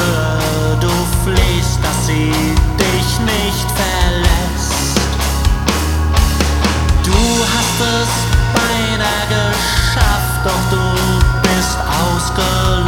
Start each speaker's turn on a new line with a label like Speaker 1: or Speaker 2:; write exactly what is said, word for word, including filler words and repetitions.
Speaker 1: höre, du flehst, dass sie dich nicht verlässt. Du hast es beinahe geschafft, doch du bist ausgelöscht.